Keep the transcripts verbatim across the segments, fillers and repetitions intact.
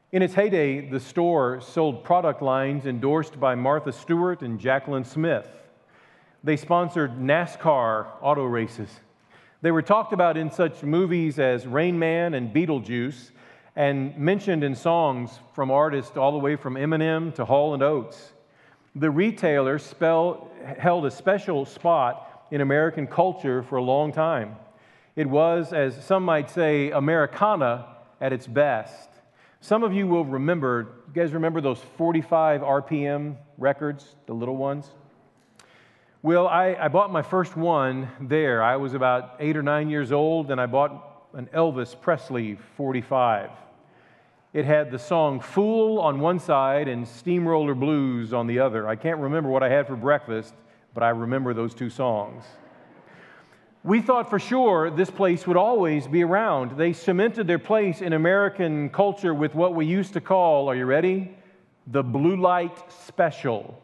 In its heyday, the store sold product lines endorsed by Martha Stewart and Jacqueline Smith. They sponsored NASCAR auto races. They were talked about in such movies as Rain Man and Beetlejuice, and mentioned in songs from artists all the way from Eminem to Hall and Oates. The retailer spell, held a special spot in American culture for a long time. It was, as some might say, Americana at its best. Some of you will remember, you guys remember those forty-five R P M records, the little ones? Well, I, I bought my first one there. I was about eight or nine years old, and I bought an Elvis Presley forty-five. It had the song Fool on one side and Steamroller Blues on the other. I can't remember what I had for breakfast, but I remember those two songs. We thought for sure this place would always be around. They cemented their place in American culture with what we used to call, are you ready? The Blue Light Special.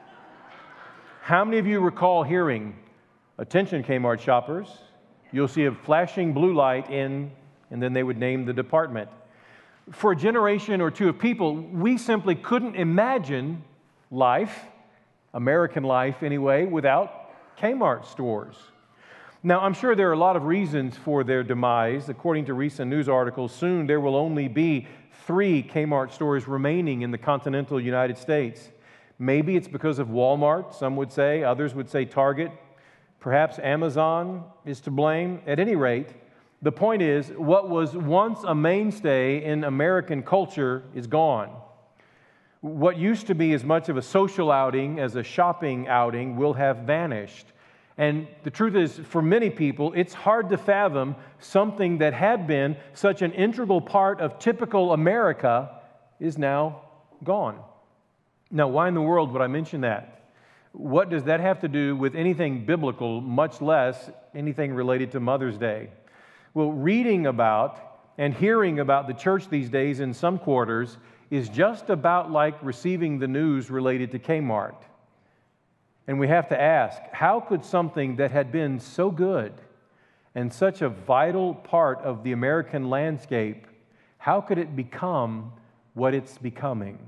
How many of you recall hearing, attention Kmart shoppers, you'll see a flashing blue light in, and then they would name the department. For a generation or two of people, we simply couldn't imagine life, American life anyway, without Kmart stores. Now, I'm sure there are a lot of reasons for their demise. According to recent news articles, soon there will only be three Kmart stores remaining in the continental United States. Maybe it's because of Walmart, some would say. Others would say Target. Perhaps Amazon is to blame. At any rate, the point is, what was once a mainstay in American culture is gone. What used to be as much of a social outing as a shopping outing will have vanished. And the truth is, for many people, it's hard to fathom something that had been such an integral part of typical America is now gone. Now, why in the world would I mention that? What does that have to do with anything biblical, much less anything related to Mother's Day? Well, reading about and hearing about the church these days in some quarters is just about like receiving the news related to Kmart. And we have to ask, how could something that had been so good and such a vital part of the American landscape, how could it become what it's becoming?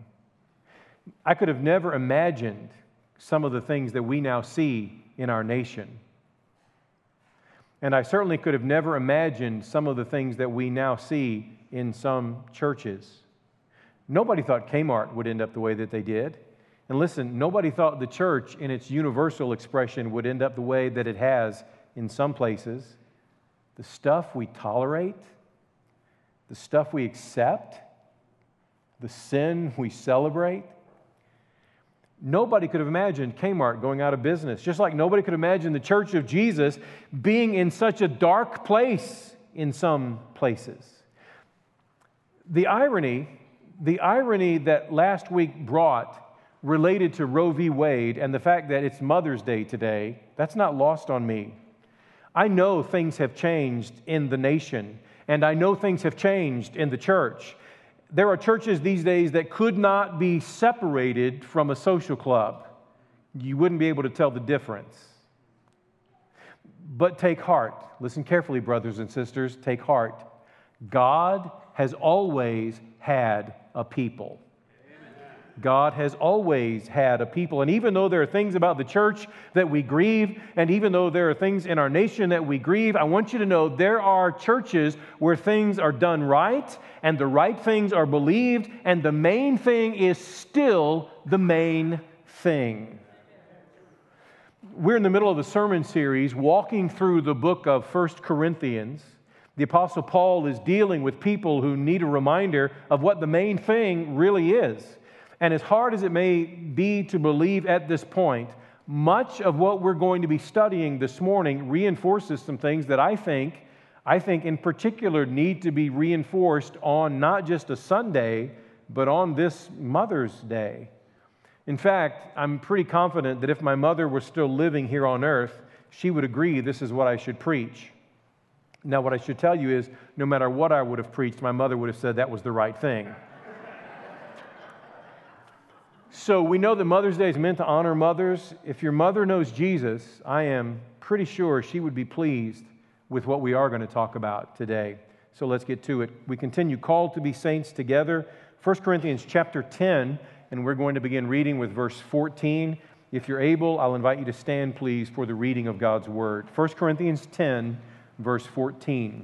I could have never imagined some of the things that we now see in our nation. And I certainly could have never imagined some of the things that we now see in some churches. Nobody thought Kmart would end up the way that they did. And listen, nobody thought the church in its universal expression would end up the way that it has in some places. The stuff we tolerate, the stuff we accept, the sin we celebrate. Nobody could have imagined Kmart going out of business, just like nobody could imagine the Church of Jesus being in such a dark place in some places. The irony, the irony that last week brought related to Roe v. Wade and the fact that it's Mother's Day today, that's not lost on me. I know things have changed in the nation, and I know things have changed in the church. There are churches these days that could not be separated from a social club. You wouldn't be able to tell the difference. But take heart. Listen carefully, brothers and sisters. Take heart. God has always had a people. God has always had a people. And even though there are things about the church that we grieve, and even though there are things in our nation that we grieve, I want you to know there are churches where things are done right, and the right things are believed, and the main thing is still the main thing. We're in the middle of a sermon series walking through the book of First Corinthians. The Apostle Paul is dealing with people who need a reminder of what the main thing really is. And as hard as it may be to believe at this point, much of what we're going to be studying this morning reinforces some things that I think, I think in particular need to be reinforced on not just a Sunday, but on this Mother's Day. In fact, I'm pretty confident that if my mother were still living here on earth, she would agree this is what I should preach. Now, what I should tell you is, no matter what I would have preached, my mother would have said that was the right thing. So we know that Mother's Day is meant to honor mothers. If your mother knows Jesus, I am pretty sure she would be pleased with what we are going to talk about today. So let's get to it. We continue, called to be saints together. First Corinthians chapter ten, and we're going to begin reading with verse fourteen. If you're able, I'll invite you to stand, please, for the reading of God's Word. First Corinthians ten, verse fourteen.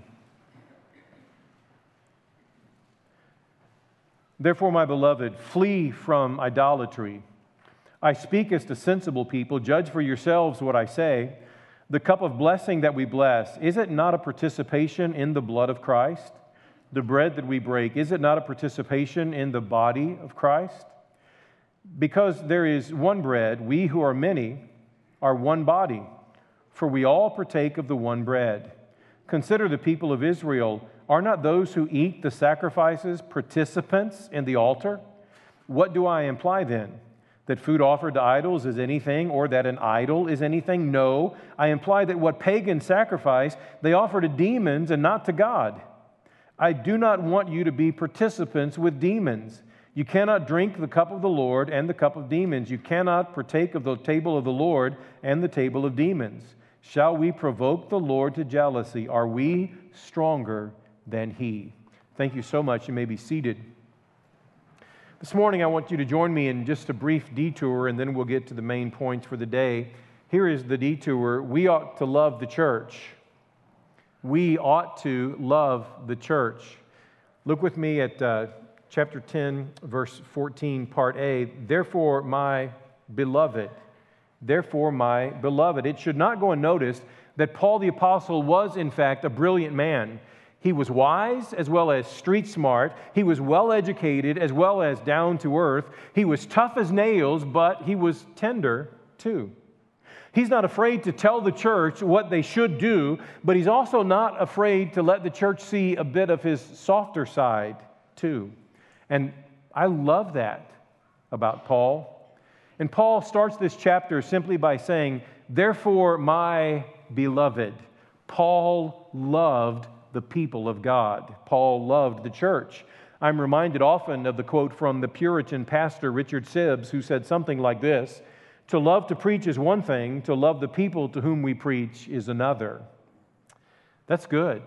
Therefore, my beloved, flee from idolatry. I speak as to sensible people. Judge for yourselves what I say. The cup of blessing that we bless, is it not a participation in the blood of Christ? The bread that we break, is it not a participation in the body of Christ? Because there is one bread, we who are many are one body, for we all partake of the one bread. Consider the people of Israel. Are not those who eat the sacrifices participants in the altar? What do I imply then? That food offered to idols is anything, or that an idol is anything? No, I imply that what pagans sacrifice, they offer to demons and not to God. I do not want you to be participants with demons. You cannot drink the cup of the Lord and the cup of demons. You cannot partake of the table of the Lord and the table of demons. Shall we provoke the Lord to jealousy? Are we stronger than He? Thank you so much. You may be seated. This morning, I want you to join me in just a brief detour, and then we'll get to the main points for the day. Here is the detour. We ought to love the church. We ought to love the church. Look with me at uh, chapter ten, verse fourteen, part A. Therefore, my beloved, therefore, my beloved. It should not go unnoticed that Paul the Apostle was, in fact, a brilliant man. He was wise as well as street smart. He was well educated as well as down to earth. He was tough as nails, but he was tender too. He's not afraid to tell the church what they should do, but he's also not afraid to let the church see a bit of his softer side too. And I love that about Paul. And Paul starts this chapter simply by saying, therefore, my beloved. Paul loved the people of God. Paul loved the church. I'm reminded often of the quote from the Puritan pastor Richard Sibbes, who said something like this: to love to preach is one thing, to love the people to whom we preach is another. That's good.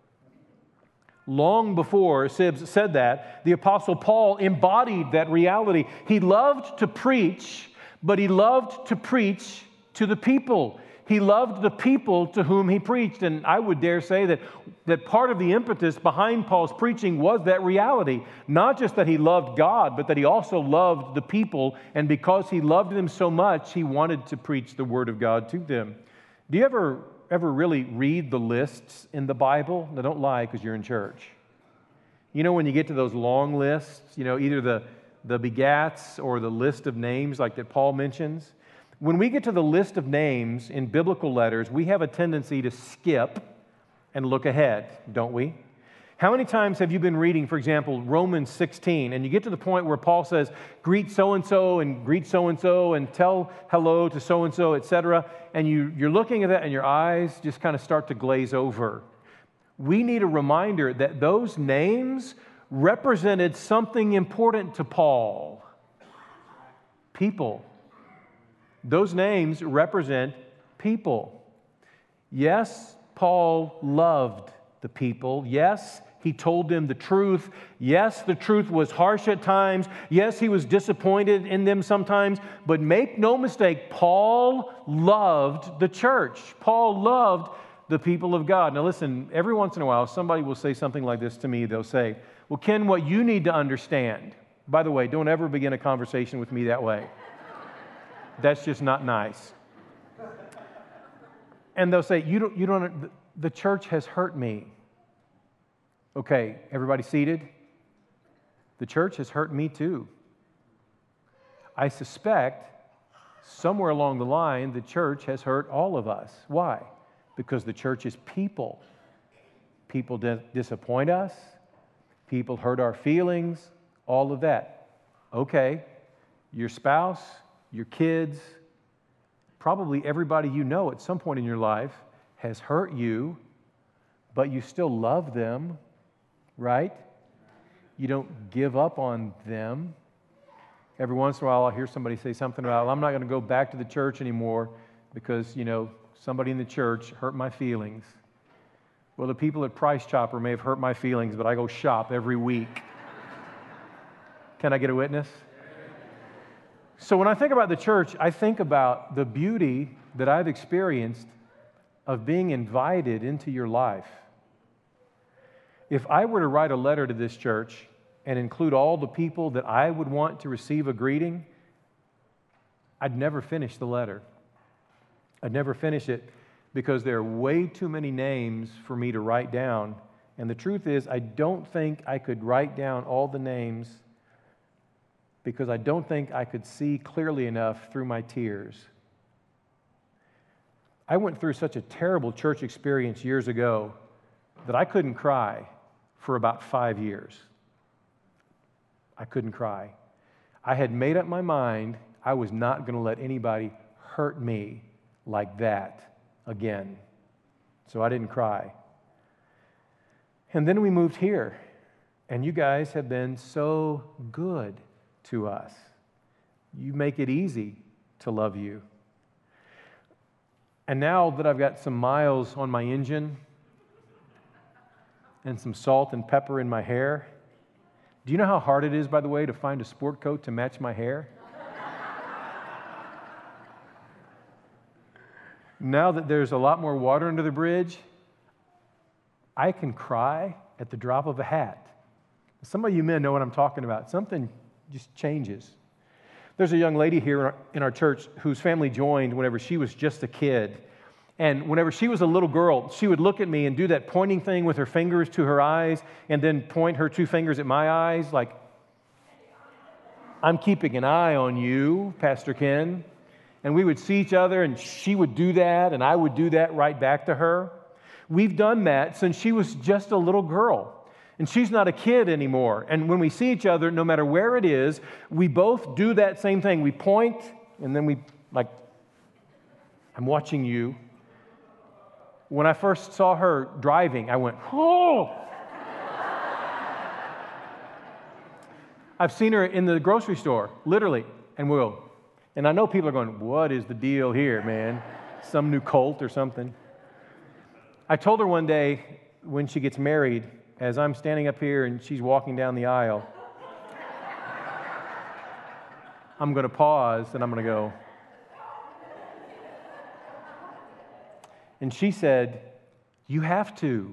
Long before Sibbes said that, the Apostle Paul embodied that reality. He loved to preach, but he loved to preach to the people. He loved the people to whom he preached. And I would dare say that, that part of the impetus behind Paul's preaching was that reality. Not just that he loved God, but that he also loved the people. And because he loved them so much, he wanted to preach the Word of God to them. Do you ever, ever really read the lists in the Bible? Now, don't lie because you're in church. You know, when you get to those long lists, you know, either the, the begats or the list of names like that Paul mentions. When we get to the list of names in biblical letters, we have a tendency to skip and look ahead, don't we? How many times have you been reading, for example, Romans sixteen, and you get to the point where Paul says, greet so-and-so and greet so-and-so and tell hello to so-and-so, et cetera, and you, you're looking at that and your eyes just kind of start to glaze over. We need a reminder that those names represented something important to Paul. People. Those names represent people. Yes, Paul loved the people. Yes, he told them the truth. Yes, the truth was harsh at times. Yes, he was disappointed in them sometimes. But make no mistake, Paul loved the church. Paul loved the people of God. Now listen, every once in a while, somebody will say something like this to me. They'll say, well, Ken, what you need to understand. By the way, don't ever begin a conversation with me that way. That's just not nice. And they'll say, you don't, you don't, the church has hurt me. Okay, everybody seated? The church has hurt me too. I suspect somewhere along the line, the church has hurt all of us. Why? Because the church is people. People dis- disappoint us. People hurt our feelings, all of that. Okay, your spouse, your kids, probably everybody you know at some point in your life has hurt you, but you still love them, right? You don't give up on them. Every once in a while I'll hear somebody say something about, well, I'm not going to go back to the church anymore because, you know, somebody in the church hurt my feelings. Well, the people at Price Chopper may have hurt my feelings, but I go shop every week. Can I get a witness? So when I think about the church, I think about the beauty that I've experienced of being invited into your life. If I were to write a letter to this church and include all the people that I would want to receive a greeting, I'd never finish the letter. I'd never finish it because there are way too many names for me to write down. And the truth is, I don't think I could write down all the names because I don't think I could see clearly enough through my tears. I went through such a terrible church experience years ago that I couldn't cry for about five years. I couldn't cry. I had made up my mind I was not going to let anybody hurt me like that again. So I didn't cry. And then we moved here, and you guys have been so good to us. You make it easy to love you. And now that I've got some miles on my engine and some salt and pepper in my hair, do you know how hard it is, by the way, to find a sport coat to match my hair? Now that there's a lot more water under the bridge, I can cry at the drop of a hat. Some of you men know what I'm talking about. Something just changes. There's a young lady here in our church whose family joined whenever she was just a kid. And whenever she was a little girl, she would look at me and do that pointing thing with her fingers to her eyes and then point her two fingers at my eyes like, I'm keeping an eye on you, Pastor Ken. And we would see each other and she would do that and I would do that right back to her. We've done that since she was just a little girl. And she's not a kid anymore. And when we see each other, no matter where it is, we both do that same thing. We point, and then we, like, I'm watching you. When I first saw her driving, I went, oh! I've seen her in the grocery store, literally, and will. And I know people are going, what is the deal here, man? Some new cult or something. I told her one day when she gets married, as I'm standing up here and she's walking down the aisle, I'm going to pause and I'm going to go. And she said, you have to.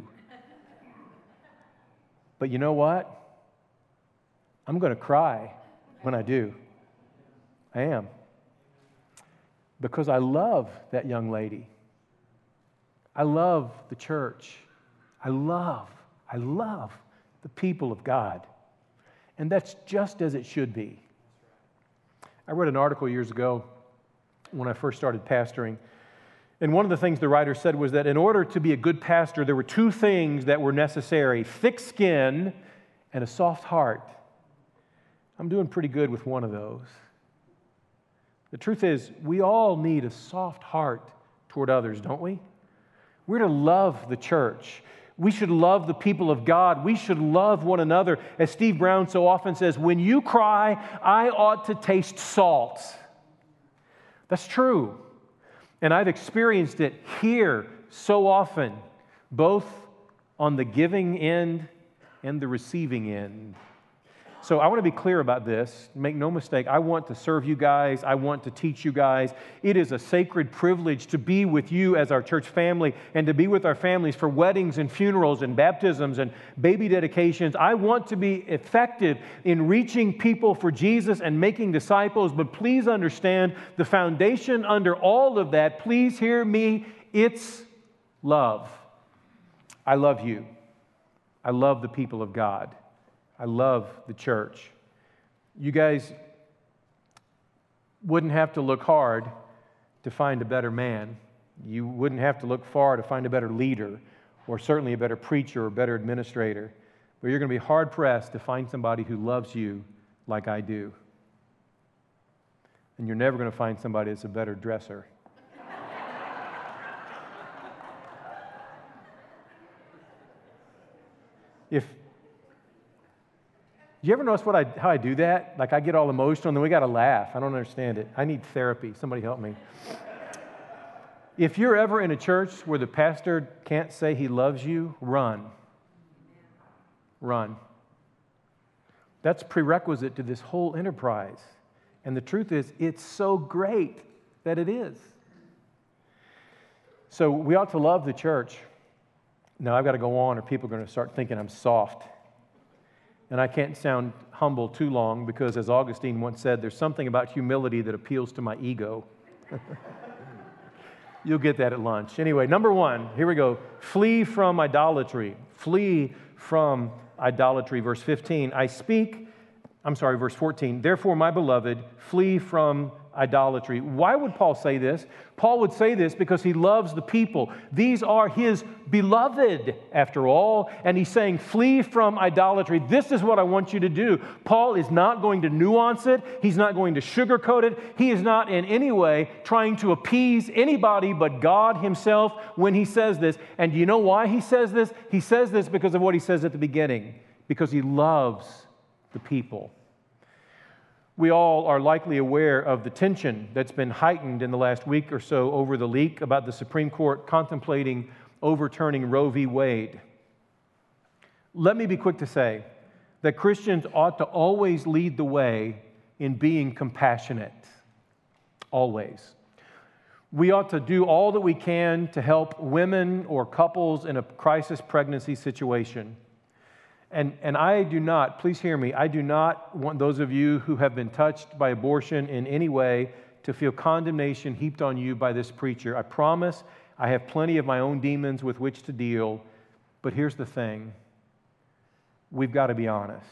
But you know what? I'm going to cry when I do. I am. Because I love that young lady. I love the church. I love I love the people of God. And that's just as it should be. I read an article years ago when I first started pastoring. And one of the things the writer said was that in order to be a good pastor, there were two things that were necessary: thick skin and a soft heart. I'm doing pretty good with one of those. The truth is, we all need a soft heart toward others, don't we? We're to love the church. We should love the people of God. We should love one another. As Steve Brown so often says, when you cry, I ought to taste salt. That's true. And I've experienced it here so often, both on the giving end and the receiving end. So I want to be clear about this. Make no mistake, I want to serve you guys. I want to teach you guys. It is a sacred privilege to be with you as our church family and to be with our families for weddings and funerals and baptisms and baby dedications. I want to be effective in reaching people for Jesus and making disciples, but please understand the foundation under all of that, please hear me, it's love. I love you. I love the people of God. I love the church. You guys wouldn't have to look hard to find a better man. You wouldn't have to look far to find a better leader, or certainly a better preacher or better administrator. But you're going to be hard-pressed to find somebody who loves you like I do. And you're never going to find somebody that's a better dresser. If Do you ever notice what I, how I do that? Like I get all emotional and then we got to laugh. I don't understand it. I need therapy. Somebody help me. If you're ever in a church where the pastor can't say he loves you, run. Run. That's prerequisite to this whole enterprise. And the truth is, it's so great that it is. So we ought to love the church. Now, I've got to go on or people are going to start thinking I'm soft. And I can't sound humble too long because, as Augustine once said, there's something about humility that appeals to my ego. You'll get that at lunch. Anyway, number one, here we go. Flee from idolatry. Flee from idolatry. Verse fifteen, I speak, I'm sorry, verse fourteen, therefore, my beloved, flee from idolatry. Why would Paul say this? Paul would say this because he loves the people. These are his beloved, after all, and he's saying, flee from idolatry. This is what I want you to do. Paul is not going to nuance it. He's not going to sugarcoat it. He is not in any way trying to appease anybody but God himself when he says this. And do you know why he says this? He says this because of what he says at the beginning, because he loves the people. We all are likely aware of the tension that's been heightened in the last week or so over the leak about the Supreme Court contemplating overturning Roe v. Wade. Let me be quick to say that Christians ought to always lead the way in being compassionate. Always. We ought to do all that we can to help women or couples in a crisis pregnancy situation. And, and I do not, please hear me, I do not want those of you who have been touched by abortion in any way to feel condemnation heaped on you by this preacher. I promise I have plenty of my own demons with which to deal, but here's the thing. We've got to be honest.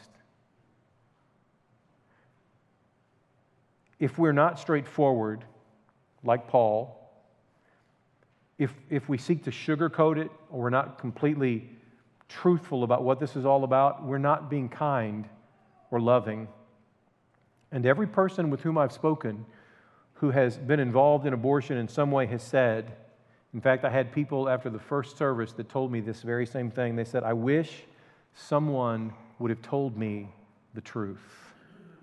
If we're not straightforward, like Paul, if, if we seek to sugarcoat it, or we're not completely truthful about what this is all about, we're not being kind or loving. And every person with whom I've spoken who has been involved in abortion in some way has said, in fact, I had people after the first service that told me this very same thing. They said, I wish someone would have told me the truth.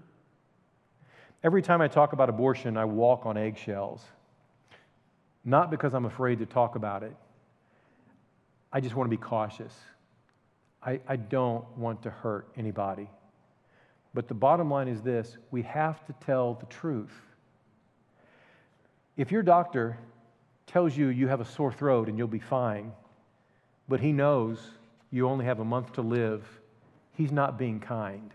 Every time I talk about abortion, I walk on eggshells. Not because I'm afraid to talk about it. I just want to be cautious. I, I don't want to hurt anybody. But the bottom line is this, we have to tell the truth. If your doctor tells you you have a sore throat and you'll be fine, but he knows you only have a month to live, he's not being kind.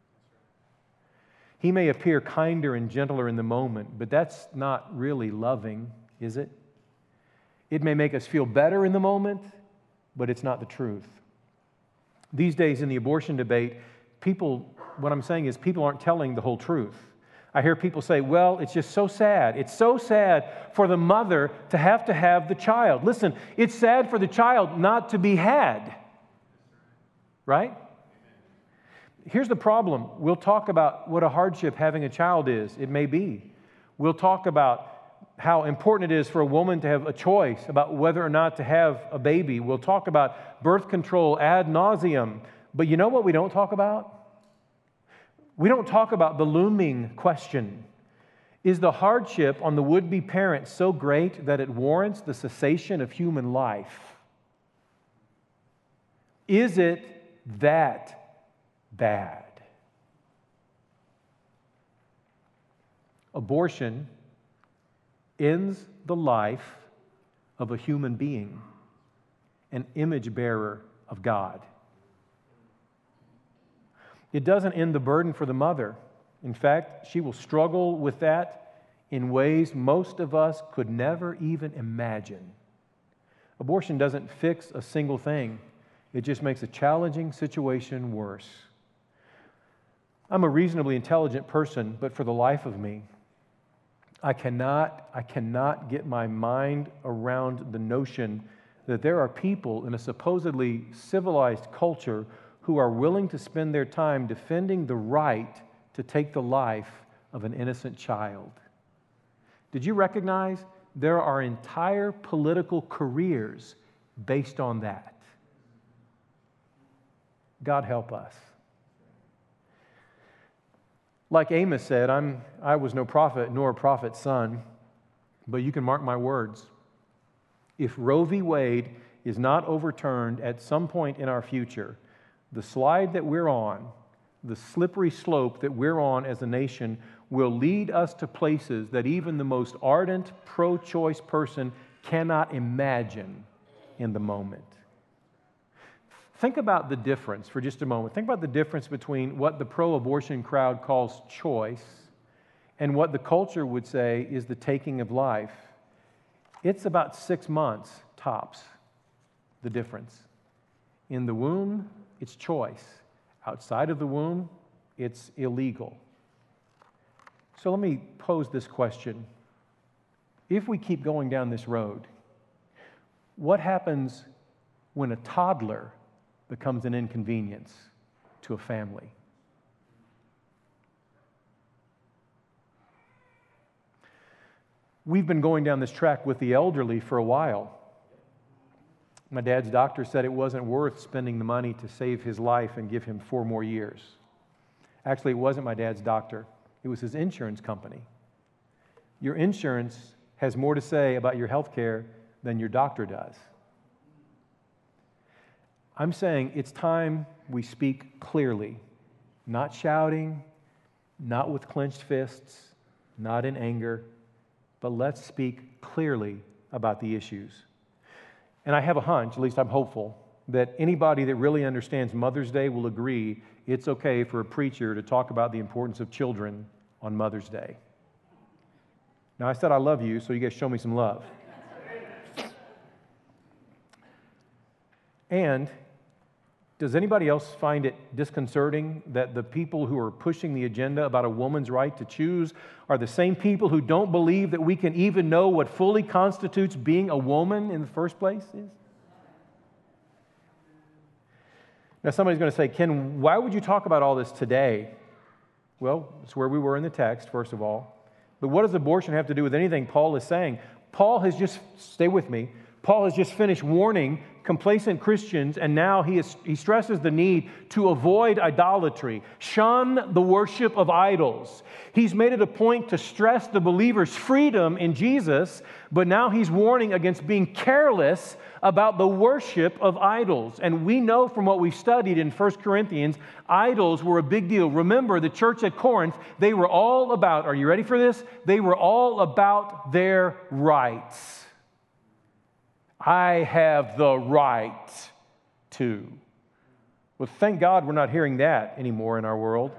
He may appear kinder and gentler in the moment, but that's not really loving, is it? It may make us feel better in the moment, but it's not the truth. These days in the abortion debate, people, what I'm saying is people aren't telling the whole truth. I hear people say, well, it's just so sad. It's so sad for the mother to have to have the child. Listen, it's sad for the child not to be had. Right? Here's the problem. We'll talk about what a hardship having a child is. It may be. We'll talk about how important it is for a woman to have a choice about whether or not to have a baby. We'll talk about birth control ad nauseum. But you know what we don't talk about? We don't talk about the looming question. Is the hardship on the would-be parent so great that it warrants the cessation of human life? Is it that bad? Abortion ends the life of a human being, an image bearer of God. It doesn't end the burden for the mother. In fact, she will struggle with that in ways most of us could never even imagine. Abortion doesn't fix a single thing. It just makes a challenging situation worse. I'm a reasonably intelligent person, but for the life of me, I cannot, I cannot get my mind around the notion that there are people in a supposedly civilized culture who are willing to spend their time defending the right to take the life of an innocent child. Did you recognize there are entire political careers based on that? God help us. Like Amos said, I'm, I was no prophet nor a prophet's son, but you can mark my words. If Roe v. Wade is not overturned at some point in our future, the slide that we're on, the slippery slope that we're on as a nation, will lead us to places that even the most ardent pro-choice person cannot imagine in the moment. Think about the difference for just a moment. Think about the difference between what the pro-abortion crowd calls choice and what the culture would say is the taking of life. It's about six months, tops, the difference. In the womb, it's choice. Outside of the womb, it's illegal. So let me pose this question. If we keep going down this road, what happens when a toddler becomes an inconvenience to a family? We've been going down this track with the elderly for a while. My dad's doctor said it wasn't worth spending the money to save his life and give him four more years. Actually, it wasn't my dad's doctor. It was his insurance company. Your insurance has more to say about your health care than your doctor does. I'm saying it's time we speak clearly, not shouting, not with clenched fists, not in anger, but let's speak clearly about the issues. And I have a hunch, at least I'm hopeful, that anybody that really understands Mother's Day will agree it's okay for a preacher to talk about the importance of children on Mother's Day. Now, I said I love you, so you guys show me some love. And does anybody else find it disconcerting that the people who are pushing the agenda about a woman's right to choose are the same people who don't believe that we can even know what fully constitutes being a woman in the first place is? Now, somebody's going to say, Ken, why would you talk about all this today? Well, it's where we were in the text, first of all. But what does abortion have to do with anything Paul is saying? Paul has just, stay with me, Paul has just finished warning complacent Christians, and now he, is, he stresses the need to avoid idolatry, shun the worship of idols. He's made it a point to stress the believer's freedom in Jesus, but now he's warning against being careless about the worship of idols. And we know from what we've studied in First Corinthians, idols were a big deal. Remember, the church at Corinth, they were all about, are you ready for this? They were all about their rights. I have the right to. Well, thank God we're not hearing that anymore in our world.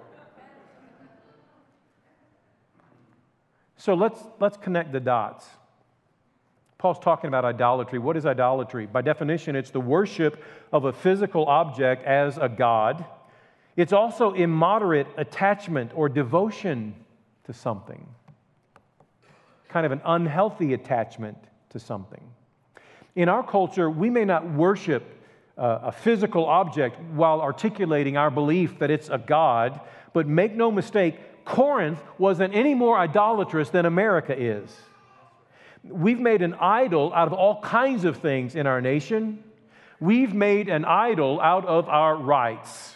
So let's, let's connect the dots. Paul's talking about idolatry. What is idolatry? By definition, it's the worship of a physical object as a god. It's also immoderate attachment or devotion to something, kind of an unhealthy attachment to something. In our culture, we may not worship uh, a physical object while articulating our belief that it's a god, but make no mistake, Corinth wasn't any more idolatrous than America is. We've made an idol out of all kinds of things in our nation. We've made an idol out of our rights.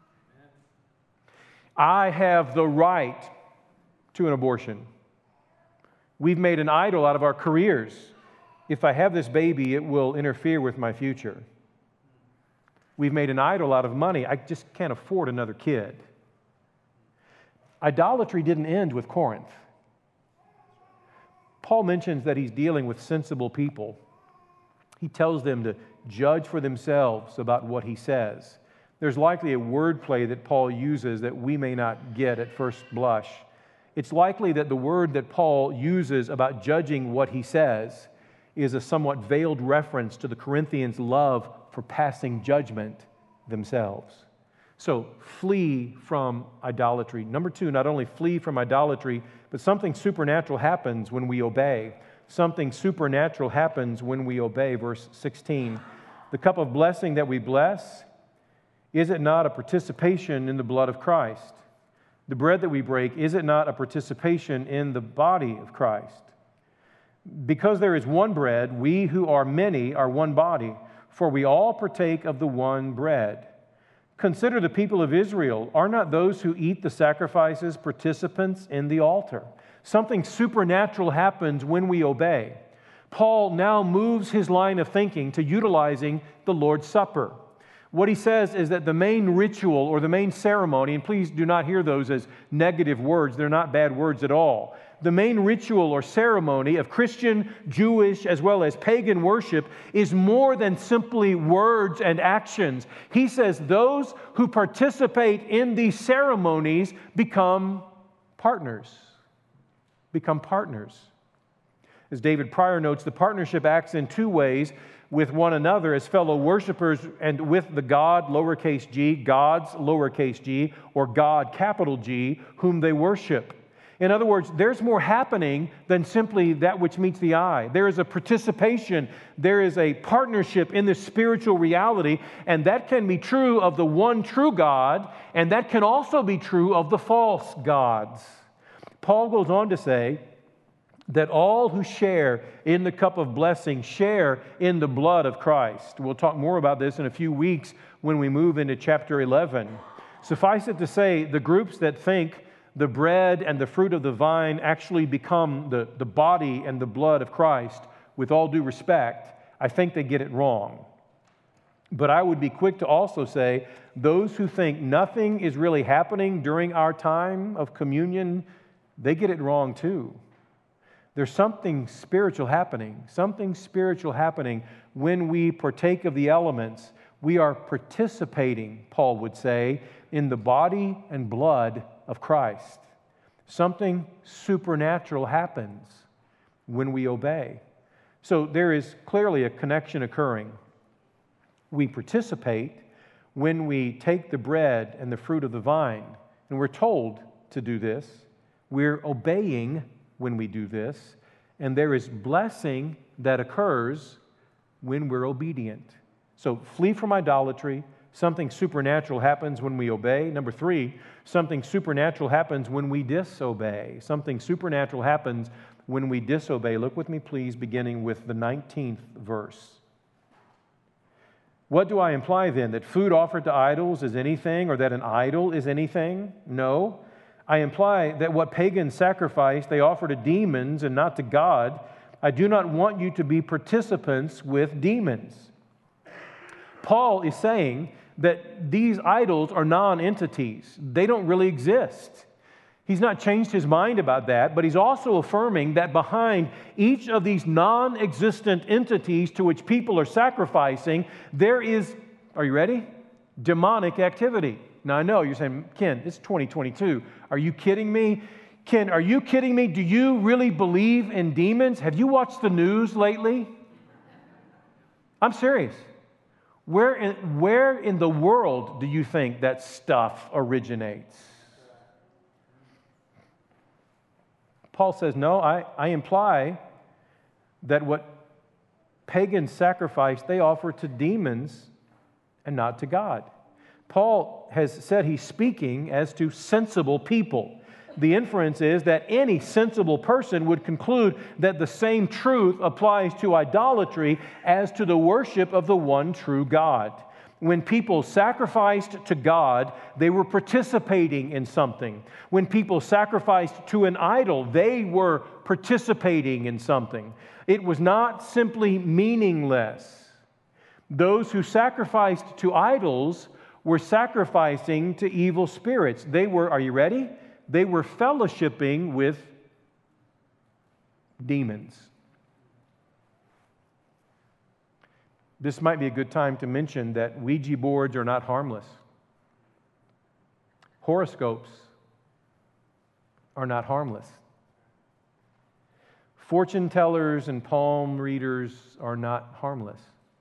I have the right to an abortion. We've made an idol out of our careers. If I have this baby, it will interfere with my future. We've made an idol out of money. I just can't afford another kid. Idolatry didn't end with Corinth. Paul mentions that he's dealing with sensible people. He tells them to judge for themselves about what he says. There's likely a wordplay that Paul uses that we may not get at first blush. It's likely that the word that Paul uses about judging what he says is a somewhat veiled reference to the Corinthians' love for passing judgment themselves. So flee from idolatry. Number two, not only flee from idolatry, but something supernatural happens when we obey. Something supernatural happens when we obey. Verse sixteen, the cup of blessing that we bless, is it not a participation in the blood of Christ? The bread that we break, is it not a participation in the body of Christ? Because there is one bread, we who are many are one body, for we all partake of the one bread. Consider the people of Israel. Are not those who eat the sacrifices participants in the altar? Something supernatural happens when we obey. Paul now moves his line of thinking to utilizing the Lord's Supper. What he says is that the main ritual or the main ceremony, and please do not hear those as negative words, they're not bad words at all. The main ritual or ceremony of Christian, Jewish, as well as pagan worship is more than simply words and actions. He says those who participate in these ceremonies become partners. Become partners. As David Pryor notes, the partnership acts in two ways: with one another as fellow worshipers and with the God, lowercase g, gods, lowercase g, or God, capital G, whom they worship. In other words, there's more happening than simply that which meets the eye. There is a participation, there is a partnership in this spiritual reality, and that can be true of the one true God, and that can also be true of the false gods. Paul goes on to say that all who share in the cup of blessing share in the blood of Christ. We'll talk more about this in a few weeks when we move into chapter eleven. Suffice it to say, the groups that think the bread and the fruit of the vine actually become the, the body and the blood of Christ, with all due respect, I think they get it wrong. But I would be quick to also say, those who think nothing is really happening during our time of communion, they get it wrong too. There's something spiritual happening, something spiritual happening when we partake of the elements. We are participating, Paul would say, in the body and blood of Christ. Something supernatural happens when we obey. So there is clearly a connection occurring. We participate when we take the bread and the fruit of the vine, and we're told to do this. We're obeying when we do this, and there is blessing that occurs when we're obedient. So flee from idolatry. Something supernatural happens when we obey. Number three, something supernatural happens when we disobey. Something supernatural happens when we disobey. Look with me, please, beginning with the nineteenth verse. What do I imply then? That food offered to idols is anything, or that an idol is anything? No. I imply that what pagans sacrifice, they offer to demons and not to God. I do not want you to be participants with demons. Paul is saying that these idols are non-entities. They don't really exist. He's not changed his mind about that, but he's also affirming that behind each of these non-existent entities to which people are sacrificing, there is, are you ready? Demonic activity. Now, I know you're saying, Ken, it's twenty twenty-two. Are you kidding me? Ken, are you kidding me? Do you really believe in demons? Have you watched the news lately? I'm serious. Where in, where in the world do you think that stuff originates? Paul says, no, I, I imply that what pagans sacrifice, they offer to demons and not to God. Paul has said he's speaking as to sensible people. The inference is that any sensible person would conclude that the same truth applies to idolatry as to the worship of the one true God. When people sacrificed to God, they were participating in something. When people sacrificed to an idol, they were participating in something. It was not simply meaningless. Those who sacrificed to idols were sacrificing to evil spirits. They were, are you ready? They were fellowshipping with demons. This might be a good time to mention that Ouija boards are not harmless. Horoscopes are not harmless. Fortune tellers and palm readers are not harmless.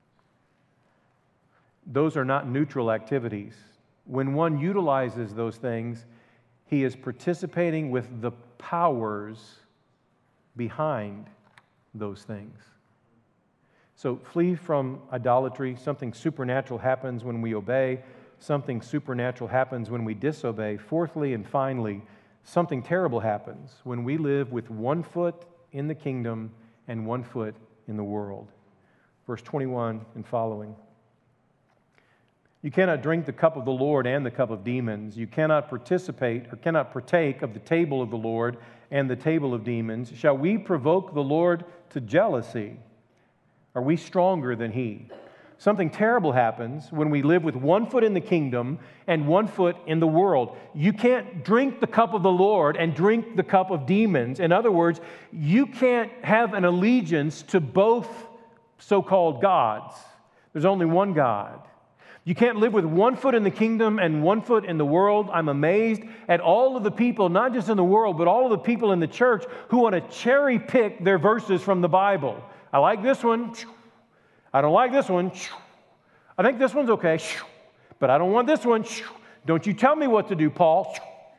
Those are not neutral activities. When one utilizes those things, he is participating with the powers behind those things. So flee from idolatry. Something supernatural happens when we obey. Something supernatural happens when we disobey. Fourthly and finally, something terrible happens when we live with one foot in the kingdom and one foot in the world. Verse twenty-one and following. You cannot drink the cup of the Lord and the cup of demons. You cannot participate or cannot partake of the table of the Lord and the table of demons? Shall we provoke the Lord to jealousy? Are we stronger than He? Something terrible happens when we live with one foot in the kingdom and one foot in the world. You can't drink the cup of the Lord and drink the cup of demons. In other words, you can't have an allegiance to both so-called gods. There's only one God. You can't live with one foot in the kingdom and one foot in the world. I'm amazed at all of the people, not just in the world, but all of the people in the church who want to cherry pick their verses from the Bible. I like this one. I don't like this one. I think this one's okay, but I don't want this one. Don't you tell me what to do, Paul.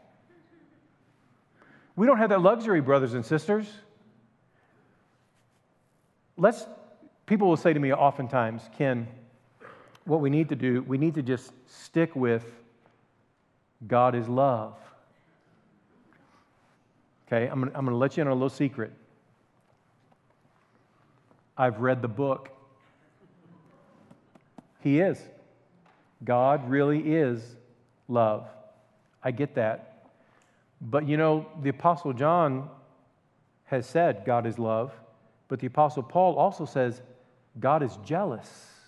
We don't have that luxury, brothers and sisters. Let's, people will say to me oftentimes, Ken, what we need to do, we need to just stick with God is love. Okay, I'm, I'm going to let you in on a little secret. I've read the book. He is. God really is love. I get that. But you know, the Apostle John has said God is love, but the Apostle Paul also says God is jealous.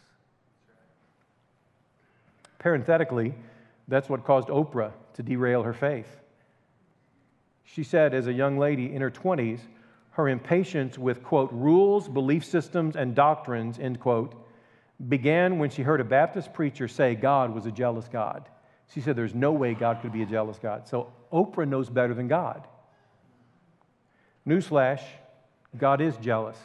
Parenthetically, that's what caused Oprah to derail her faith. She said, as a young lady in her twenties, her impatience with, quote, rules, belief systems, and doctrines, end quote, began when she heard a Baptist preacher say God was a jealous God. She said there's no way God could be a jealous God. So Oprah knows better than God. Newsflash, God is jealous.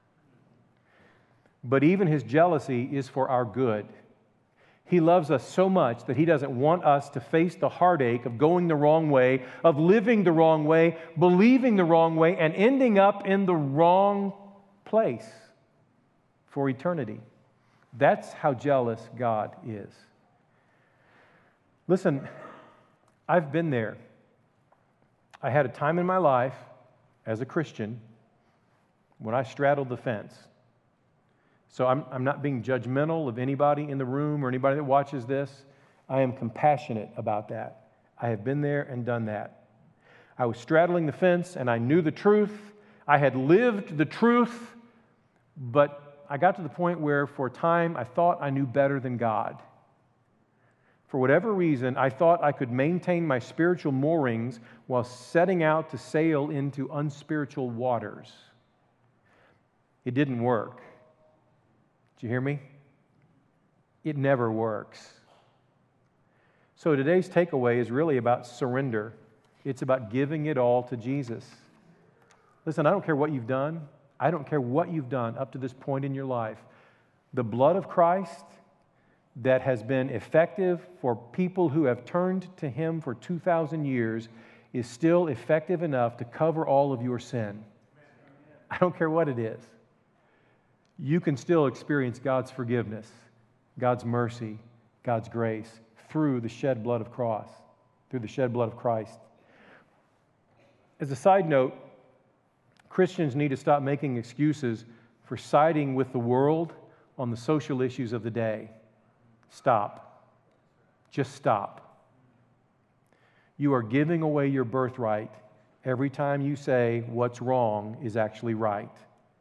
But even His jealousy is for our good. He loves us so much that He doesn't want us to face the heartache of going the wrong way, of living the wrong way, believing the wrong way, and ending up in the wrong place for eternity. That's how jealous God is. Listen, I've been there. I had a time in my life as a Christian when I straddled the fence. So I'm, I'm not being judgmental of anybody in the room or anybody that watches this. I am compassionate about that. I have been there and done that. I was straddling the fence and I knew the truth. I had lived the truth, but I got to the point where for a time I thought I knew better than God. For whatever reason, I thought I could maintain my spiritual moorings while setting out to sail into unspiritual waters. It didn't work. Did you hear me? It never works. So today's takeaway is really about surrender. It's about giving it all to Jesus. Listen, I don't care what you've done. I don't care what you've done up to this point in your life. The blood of Christ that has been effective for people who have turned to Him for two thousand years is still effective enough to cover all of your sin. I don't care what it is. You can still experience God's forgiveness, God's mercy, God's grace through the shed blood of cross, through the shed blood of Christ. As a side note, Christians need to stop making excuses for siding with the world on the social issues of the day. Stop. Just stop. You are giving away your birthright every time you say what's wrong is actually right.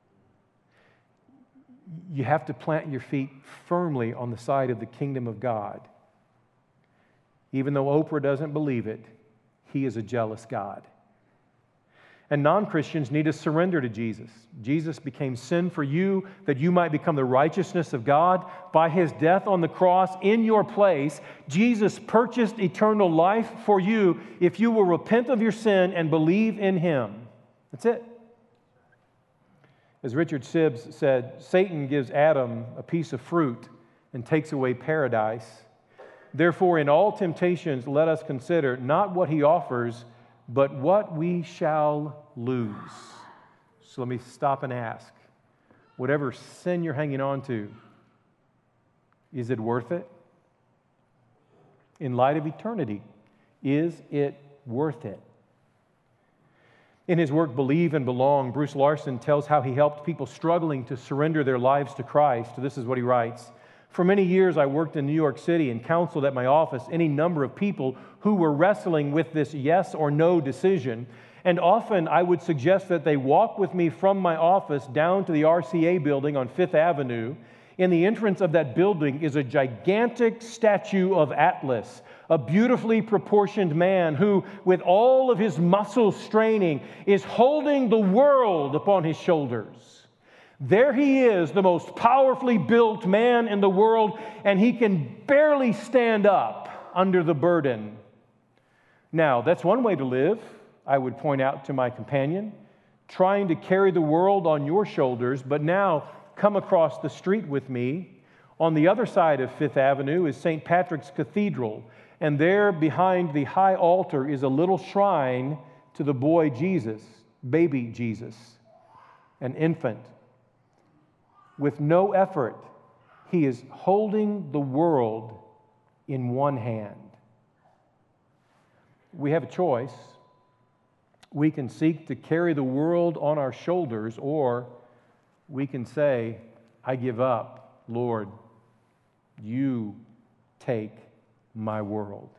You have to plant your feet firmly on the side of the kingdom of God. Even though Oprah doesn't believe it, He is a jealous God. And non-Christians need to surrender to Jesus. Jesus became sin for you that you might become the righteousness of God. By His death on the cross in your place, Jesus purchased eternal life for you if you will repent of your sin and believe in Him. That's it. As Richard Sibbes said, Satan gives Adam a piece of fruit and takes away paradise. Therefore, in all temptations, let us consider not what he offers, but what we shall lose. So let me stop and ask, whatever sin you're hanging on to, is it worth it? In light of eternity, is it worth it? In his work, Believe and Belong, Bruce Larson tells how he helped people struggling to surrender their lives to Christ. This is what he writes. For many years, I worked in New York City and counseled at my office any number of people who were wrestling with this yes or no decision. And often I would suggest that they walk with me from my office down to the R C A building on Fifth Avenue. In the entrance of that building is a gigantic statue of Atlas, a beautifully proportioned man who, with all of his muscles straining, is holding the world upon his shoulders. There he is, the most powerfully built man in the world, and he can barely stand up under the burden. Now, that's one way to live, I would point out to my companion, trying to carry the world on your shoulders, but now come across the street with me. On the other side of Fifth Avenue is Saint Patrick's Cathedral, and there behind the high altar is a little shrine to the boy Jesus, baby Jesus, an infant. With no effort, he is holding the world in one hand. We have a choice. We can seek to carry the world on our shoulders, or we can say, I give up, Lord, you take my world.